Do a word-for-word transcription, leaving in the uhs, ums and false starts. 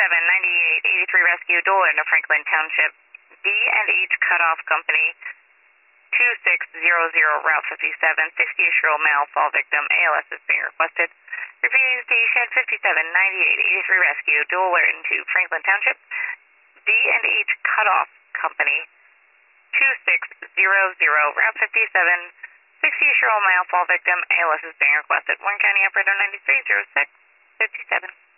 fifty-seven ninety-eight eighty-three rescue, dual into Franklin Township. D and H Cutoff Company, two six zero zero, Route fifty-seven, sixty-ish-year-old male, fall victim, A L S is being requested. Repeating station, fifty-seven ninety-eight eighty-three rescue, dual alert into Franklin Township. D and H Cutoff Company, two six zero zero, Route fifty-seven, sixty-ish-year-old male, fall victim, A L S is being requested. Warren County Operator ninety-three oh six fifty-seven.